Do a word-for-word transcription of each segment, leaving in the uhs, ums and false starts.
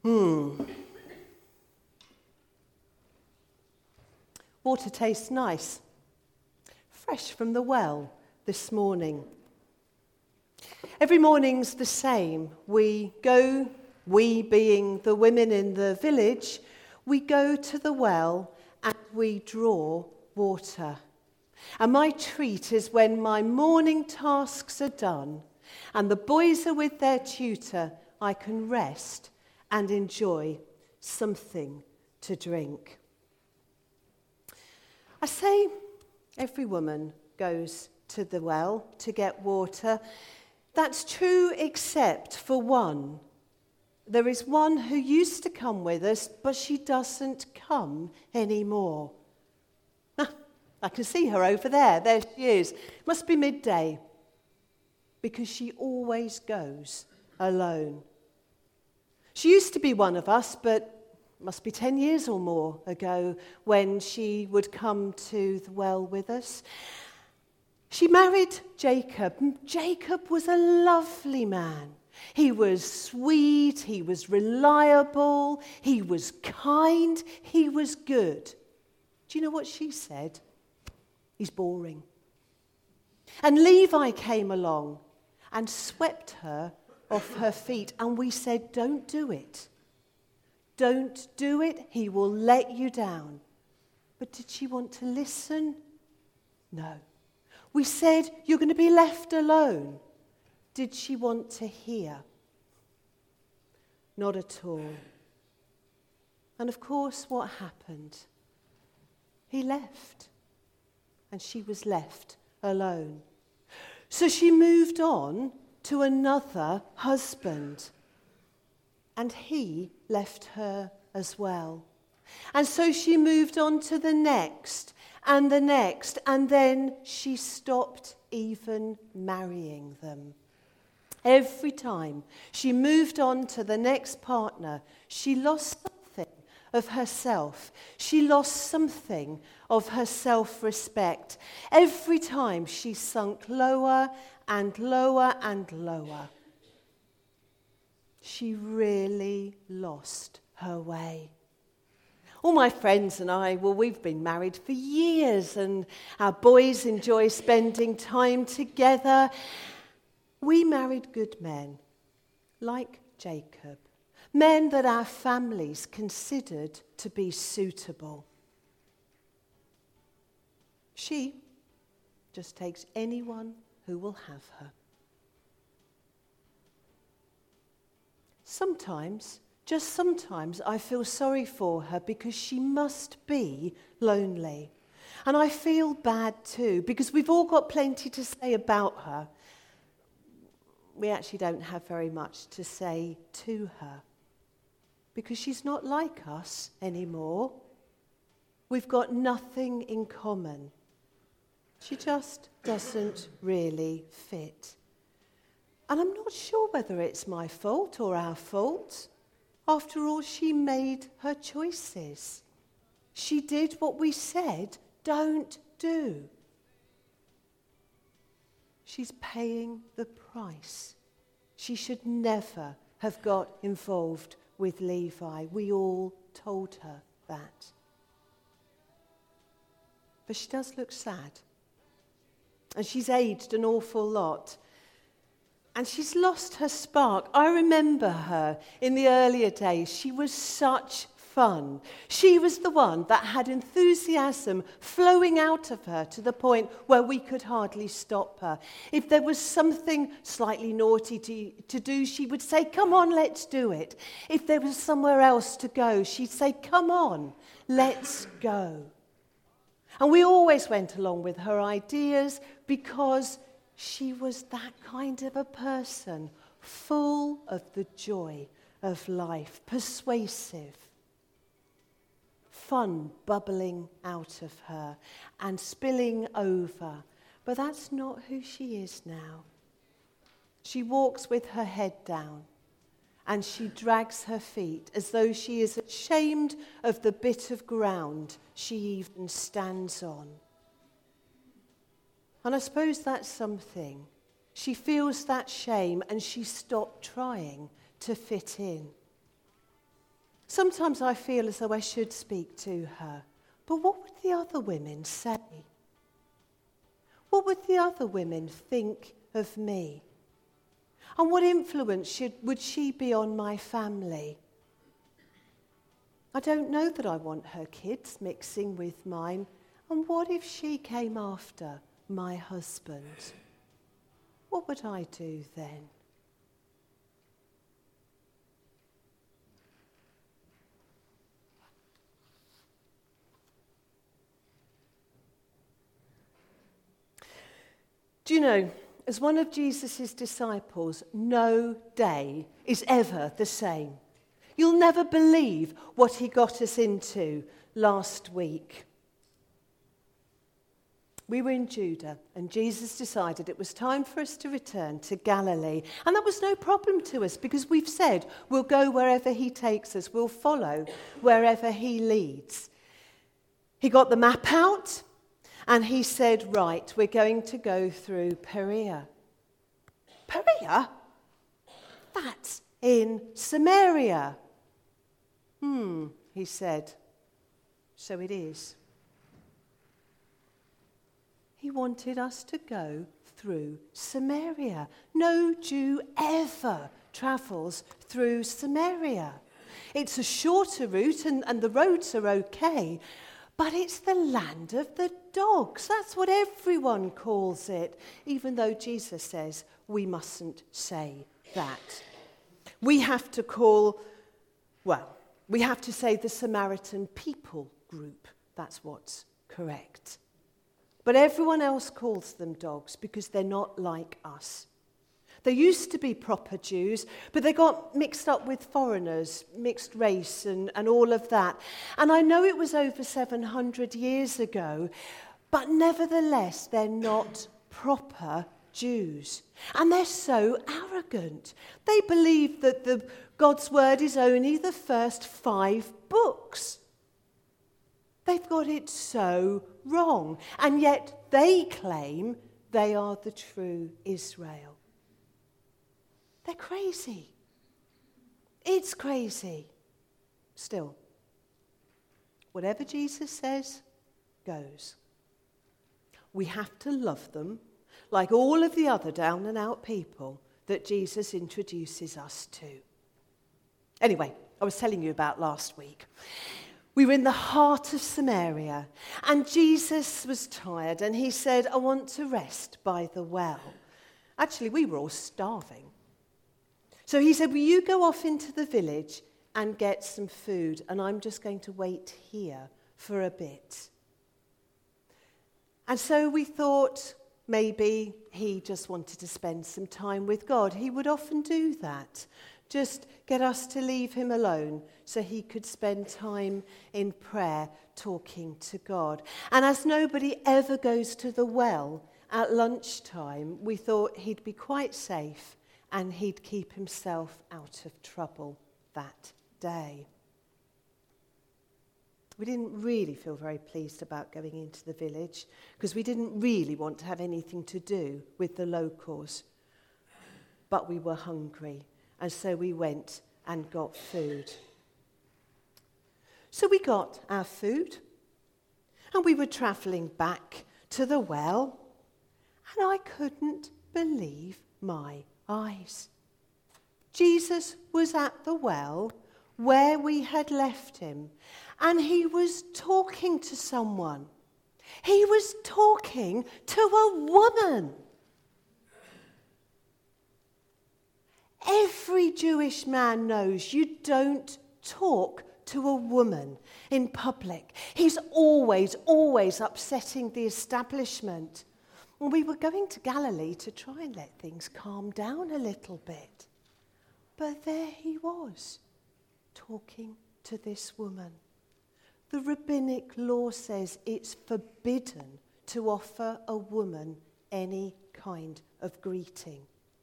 Hmm. Water tastes nice. Fresh from the well this morning. Every morning's the same. We go, we being the women in the village, we go to the well and we draw water. And my treat is when my morning tasks are done and the boys are with their tutor, I can rest and enjoy something to drink. I say every woman goes to the well to get water. That's true except for one. There is one who used to come with us, but she doesn't come anymore. Ah, I can see her over there. There she is. Must be midday, because she always goes alone. She used to be one of us, but must be ten years or more ago when she would come to the well with us. She married Jacob. Jacob was a lovely man. He was sweet, he was reliable, he was kind, he was good. Do you know what she said? He's boring. And Levi came along and swept her off her feet, and we said, don't do it. Don't do it, he will let you down. But did she want to listen? No. We said, you're going to be left alone. Did she want to hear? Not at all. And of course, what happened? He left, and she was left alone. So she moved on to another husband. And he left her as well. And so she moved on to the next and the next, and then she stopped even marrying them. Every time she moved on to the next partner, she lost something of herself. She lost something of her self-respect. Every time she sunk lower and lower and lower. She really lost her way. All my friends and I, well, we've been married for years, and our boys enjoy spending time together. We married good men, like Jacob, men that our families considered to be suitable. She just takes anyone who will have her. Sometimes, just sometimes, I feel sorry for her because she must be lonely. And I feel bad too, because we've all got plenty to say about her. We actually don't have very much to say to her, because she's not like us anymore. We've got nothing in common. She just doesn't really fit. And I'm not sure whether it's my fault or our fault. After all, she made her choices. She did what we said, don't do. She's paying the price. She should never have got involved with Levi. We all told her that. But she does look sad. And she's aged an awful lot. And she's lost her spark. I remember her in the earlier days. She was such fun. She was the one that had enthusiasm flowing out of her to the point where we could hardly stop her. If there was something slightly naughty to, to do, she would say, come on, let's do it. If there was somewhere else to go, she'd say, come on, let's go. And we always went along with her ideas because she was that kind of a person, full of the joy of life, persuasive, fun bubbling out of her and spilling over. But that's not who she is now. She walks with her head down and she drags her feet as though she is ashamed of the bit of ground she even stands on. And I suppose that's something. She feels that shame and she stopped trying to fit in. Sometimes I feel as though I should speak to her. But what would the other women say? What would the other women think of me? And what influence should, would she be on my family? I don't know that I want her kids mixing with mine. And what if she came after my husband? What would I do then? Do you know, as one of Jesus' disciples, no day is ever the same. You'll never believe what he got us into last week. We were in Judah, and Jesus decided it was time for us to return to Galilee. And that was no problem to us, because we've said we'll go wherever he takes us. We'll follow wherever he leads. He got the map out, and he said, right, we're going to go through Perea. Perea? That's in Samaria. Hmm, he said. So it is. He wanted us to go through Samaria. No Jew ever travels through Samaria. It's a shorter route and, and the roads are okay, but it's the land of the dogs. That's what everyone calls it, even though Jesus says we mustn't say that. We have to call, well, we have to say the Samaritan people group. That's what's correct. But everyone else calls them dogs because they're not like us. They used to be proper Jews, but they got mixed up with foreigners, mixed race and, and all of that. And I know it was over seven hundred years ago, but nevertheless, they're not proper Jews. And they're so arrogant. They believe that the God's word is only the first five books. They've got it so wrong. And yet they claim they are the true Israel. They're crazy. It's crazy. Still, whatever Jesus says goes. We have to love them like all of the other down and out people that Jesus introduces us to. Anyway, I was telling you about last week. We were in the heart of Samaria, and Jesus was tired, and he said, I want to rest by the well. Actually, we were all starving. So he said, will you go off into the village and get some food, and I'm just going to wait here for a bit. And so we thought maybe he just wanted to spend some time with God. He would often do that. Just get us to leave him alone so he could spend time in prayer talking to God. And as nobody ever goes to the well at lunchtime, we thought he'd be quite safe and he'd keep himself out of trouble that day. We didn't really feel very pleased about going into the village because we didn't really want to have anything to do with the locals. But we were hungry. And so we went and got food. So we got our food, and we were travelling back to the well, and I couldn't believe my eyes. Jesus was at the well where we had left him, and he was talking to someone. He was talking to a woman. Every Jewish man knows you don't talk to a woman in public. He's always, always upsetting the establishment. And we were going to Galilee to try and let things calm down a little bit. But there he was, talking to this woman. The rabbinic law says it's forbidden to offer a woman any kind of greeting.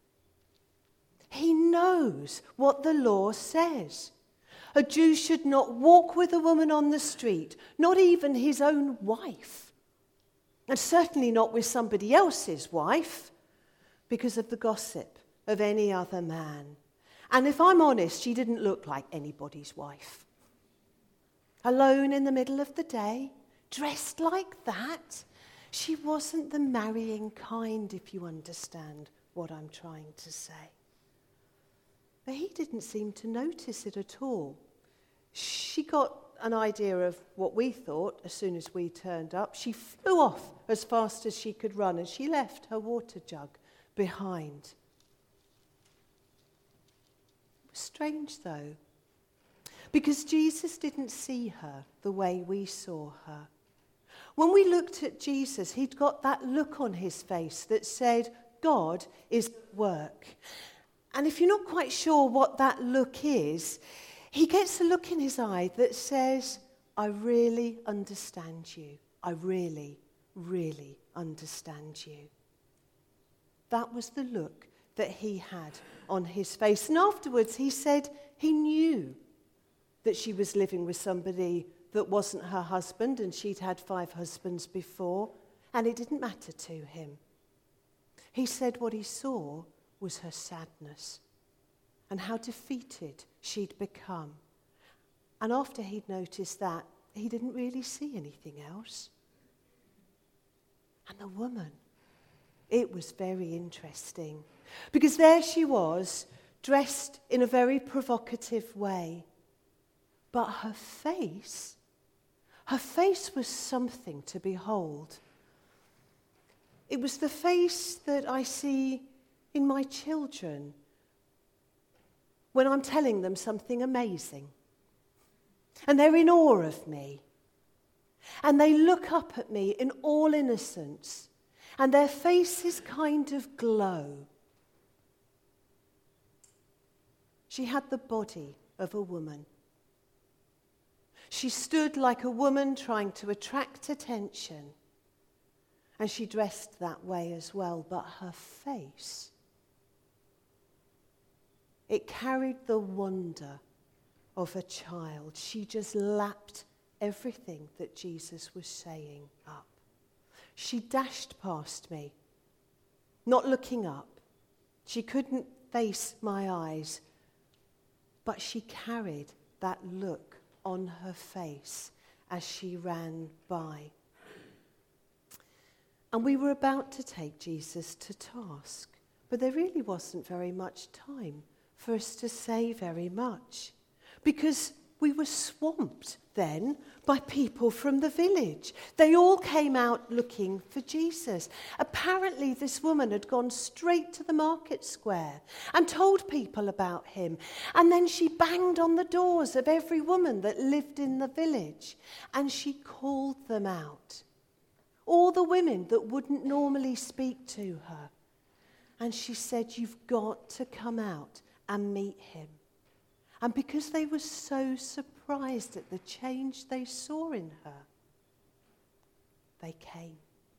He knows what the law says. A Jew should not walk with a woman on the street, not even his own wife, and certainly not with somebody else's wife, because of the gossip of any other man. And if I'm honest, she didn't look like anybody's wife. alone in the middle of the day, dressed like that. She wasn't the marrying kind, if you understand what I'm trying to say. But he didn't seem to notice it at all. She got an idea of what we thought as soon as we turned up. She flew off as fast as she could run, and she left her water jug behind. It was strange, though, because Jesus didn't see her the way we saw her. When we looked at Jesus, he'd got that look on his face that said, God is at work. And if you're not quite sure what that look is, he gets a look in his eye that says, I really understand you. I really, really understand you. That was the look that he had on his face. And afterwards he said he knew that she was living with somebody that wasn't her husband, and she'd had five husbands before, and it didn't matter to him. He said what he saw was her sadness and how defeated she'd become. And after he'd noticed that, he didn't really see anything else. And the woman, it was very interesting, because there she was, dressed in a very provocative way. But her face, her face was something to behold. It was the face that I see in my children when I'm telling them something amazing. And they're in awe of me. And they look up at me in all innocence. And their faces kind of glow. She had the body of a woman. She stood like a woman trying to attract attention. And she dressed that way as well. But her face, it carried the wonder of a child. She just lapped everything that Jesus was saying up. She dashed past me, not looking up. She couldn't face my eyes, but she carried that look on her face as she ran by. And we were about to take Jesus to task, but there really wasn't very much time for us to say very much, because we were swamped then by people from the village. They all came out looking for Jesus. Apparently this woman had gone straight to the market square and told people about him. And then she banged on the doors of every woman that lived in the village, and she called them out. All the women that wouldn't normally speak to her. And she said, you've got to come out and meet him. And because they were so surprised at the change they saw in her, they came.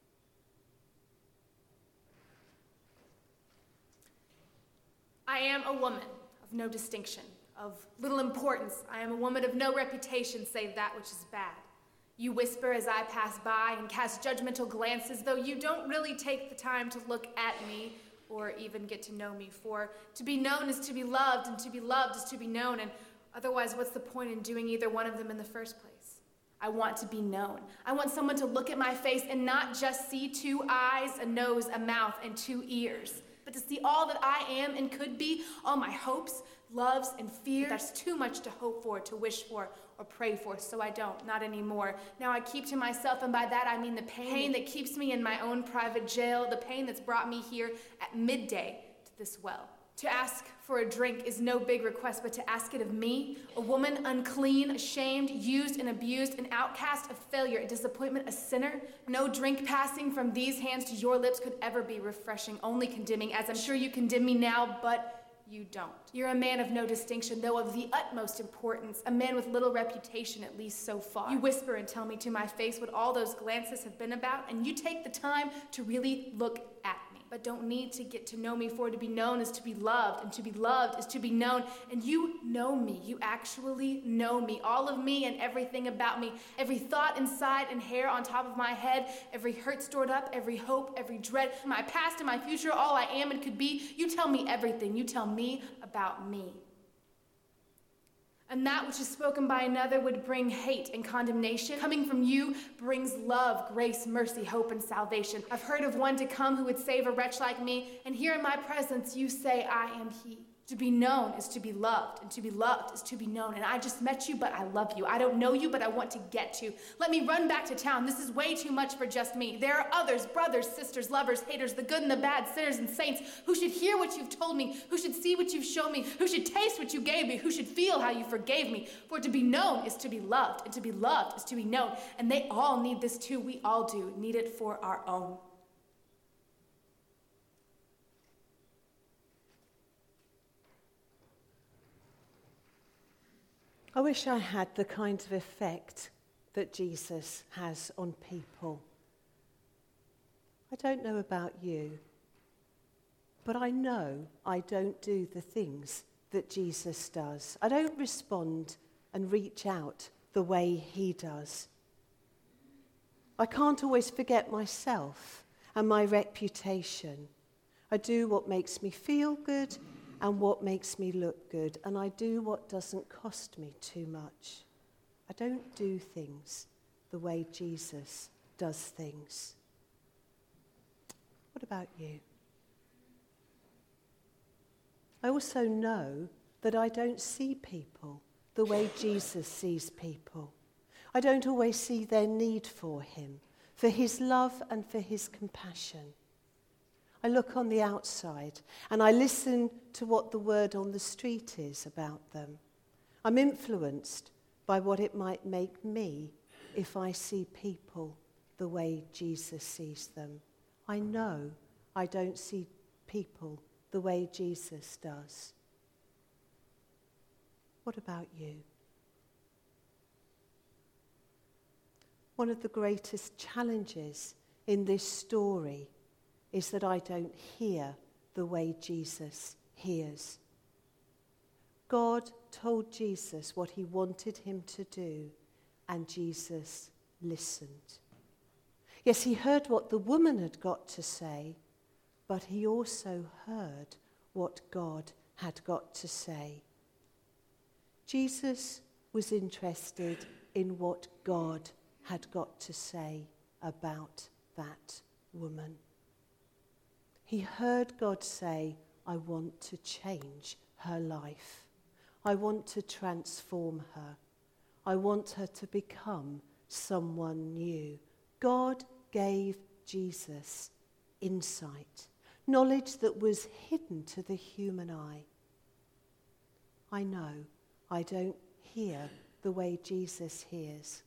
I am a woman of no distinction, of little importance. I am a woman of no reputation save that which is bad. You whisper as I pass by and cast judgmental glances, though you don't really take the time to look at me or even get to know me. For to be known is to be loved, and to be loved is to be known, and otherwise what's the point in doing either one of them in the first place? I want to be known. I want someone to look at my face and not just see two eyes, a nose, a mouth, and two ears, but to see all that I am and could be, all my hopes, loves, and fears. That's too much to hope for, to wish for, or pray for, so I don't, not anymore. Now I keep to myself, and by that I mean the pain, pain that keeps me in my own private jail, the pain that's brought me here at midday to this well. To ask for a drink is no big request, but to ask it of me, a woman unclean, ashamed, used and abused, an outcast, a failure, a disappointment, a sinner, no drink passing from these hands to your lips could ever be refreshing, only condemning, as I'm sure you condemn me now, but you don't. You're a man of no distinction, though of the utmost importance, a man with little reputation, at least so far. You whisper and tell me to my face what all those glances have been about, and you take the time to really look at me, but don't need to get to know me, for to be known is to be loved, and to be loved is to be known, and you know me. You actually know me, all of me and everything about me, every thought inside and hair on top of my head, every hurt stored up, every hope, every dread, my past and my future, all I am and could be. You tell me everything. You tell me about me. And that which is spoken by another would bring hate and condemnation. Coming from you brings love, grace, mercy, hope, and salvation. I've heard of one to come who would save a wretch like me, and here in my presence you say, I am he. To be known is to be loved, and to be loved is to be known. And I just met you, but I love you. I don't know you, but I want to get to. Let me run back to town. This is way too much for just me. There are others, brothers, sisters, lovers, haters, the good and the bad, sinners and saints, who should hear what you've told me, who should see what you've shown me, who should taste what you gave me, who should feel how you forgave me. For to be known is to be loved, and to be loved is to be known. And they all need this too. We all do need it for our own. I wish I had the kind of effect that Jesus has on people. I don't know about you, but I know I don't do the things that Jesus does. I don't respond and reach out the way he does. I can't always forget myself and my reputation. I do what makes me feel good and what makes me look good, and I do what doesn't cost me too much. I don't do things the way Jesus does things. What about you? I also know that I don't see people the way Jesus sees people. I don't always see their need for him, for his love and for his compassion. I look on the outside and I listen to what the word on the street is about them. I'm influenced by what it might make me if I see people the way Jesus sees them. I know I don't see people the way Jesus does. What about you? One of the greatest challenges in this story is that I don't hear the way Jesus hears. God told Jesus what he wanted him to do, and Jesus listened. Yes, he heard what the woman had got to say, but he also heard what God had got to say. Jesus was interested in what God had got to say about that woman. He heard God say, I want to change her life. I want to transform her. I want her to become someone new. God gave Jesus insight, knowledge that was hidden to the human eye. I know I don't hear the way Jesus hears.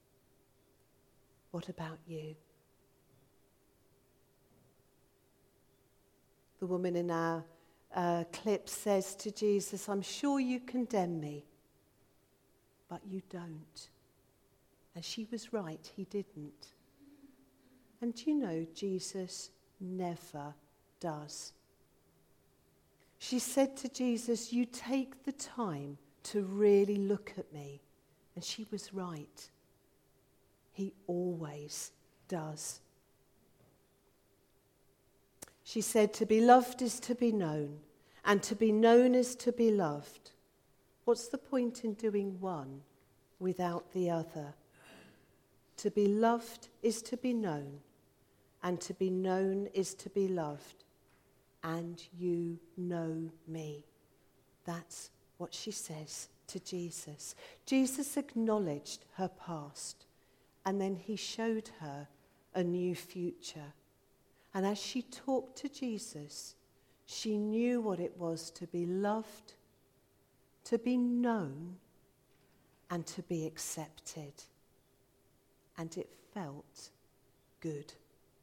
What about you? The woman in our uh, clip says to Jesus, I'm sure you condemn me, but you don't. And she was right, he didn't. And you know, Jesus never does. She said to Jesus, you take the time to really look at me. And she was right. He always does. She said, to be loved is to be known, and to be known is to be loved. What's the point in doing one without the other? To be loved is to be known, and to be known is to be loved. And you know me. That's what she says to Jesus. Jesus acknowledged her past, and then he showed her a new future. And as she talked to Jesus, she knew what it was to be loved, to be known, and to be accepted. And it felt good.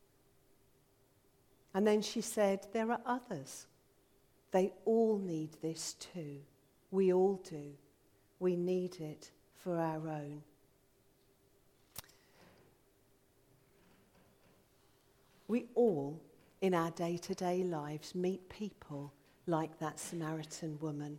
And then she said, there are others. They all need this too. We all do. We need it for our own. We all, in our day-to-day lives, meet people like that Samaritan woman.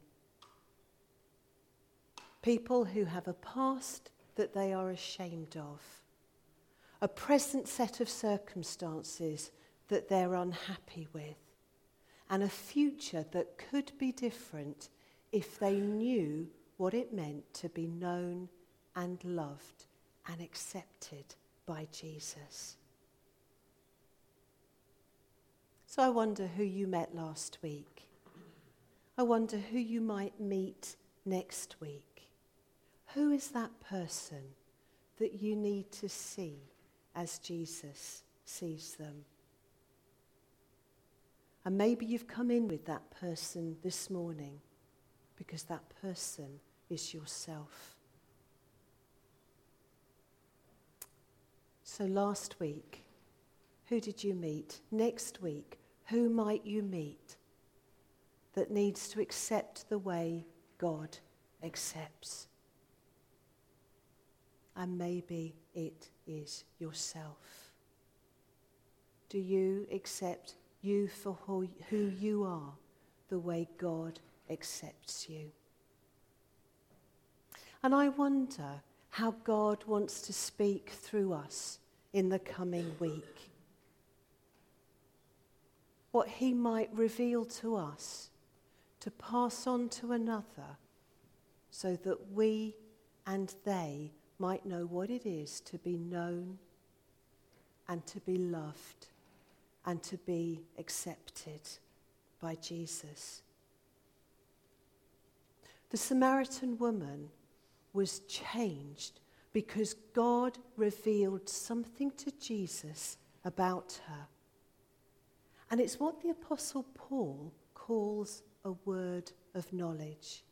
People who have a past that they are ashamed of, a present set of circumstances that they're unhappy with, and a future that could be different if they knew what it meant to be known and loved and accepted by Jesus. So I wonder who you met last week. I wonder who you might meet next week. Who is that person that you need to see as Jesus sees them? And maybe you've come in with that person this morning because that person is yourself. So last week, who did you meet? Next week, who might you meet that needs to accept the way God accepts? And maybe it is yourself. Do you accept you for who, who you are, the way God accepts you? And I wonder how God wants to speak through us in the coming week. What he might reveal to us to pass on to another so that we and they might know what it is to be known and to be loved and to be accepted by Jesus. The Samaritan woman was changed because God revealed something to Jesus about her. And it's what the Apostle Paul calls a word of knowledge.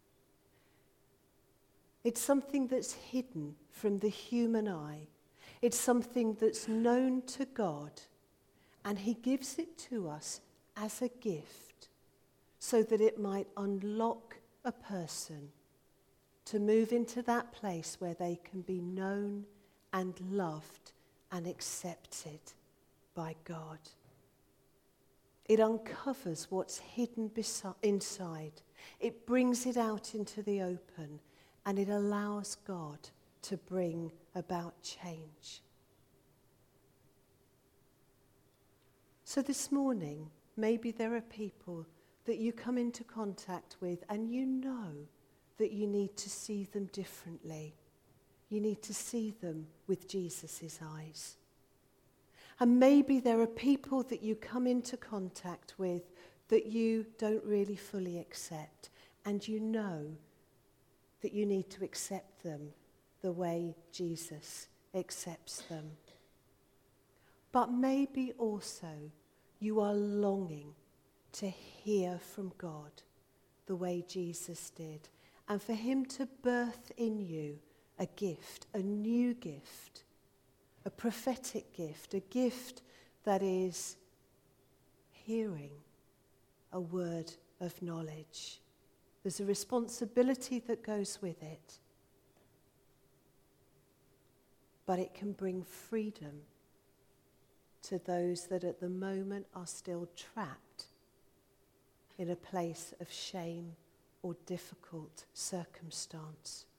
It's something that's hidden from the human eye. It's something that's known to God, and he gives it to us as a gift so that it might unlock a person to move into that place where they can be known and loved and accepted by God. It uncovers what's hidden besi- inside. It brings it out into the open, and it allows God to bring about change. So this morning, maybe there are people that you come into contact with and you know that you need to see them differently. You need to see them with Jesus' eyes. And maybe there are people that you come into contact with that you don't really fully accept, and you know that you need to accept them the way Jesus accepts them. But maybe also you are longing to hear from God the way Jesus did, and for him to birth in you a gift, a new gift, a prophetic gift, a gift that is hearing a word of knowledge. There's a responsibility that goes with it, but it can bring freedom to those that at the moment are still trapped in a place of shame or difficult circumstance.